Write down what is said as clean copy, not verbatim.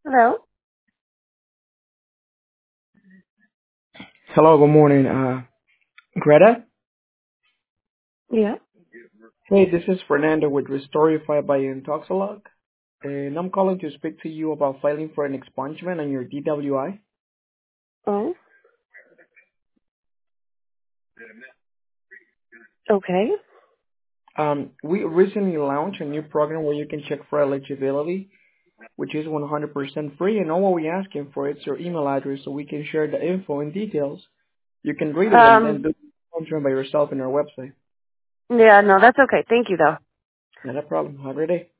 Hello? Hello, good morning. Greta? Yeah. Hey, this is Fernando with Restorify by Intoxilog, and I'm calling to speak to you about filing for an expungement on your DWI. Oh, okay. We recently launched a new program where you can check for eligibility, which is 100% free, and all what we're asking for is your email address so we can share the info and details. You can read it and then Um, do the expungement by yourself in our website. yeah, no, that's okay. Thank you, though. Not a problem. Have a great day.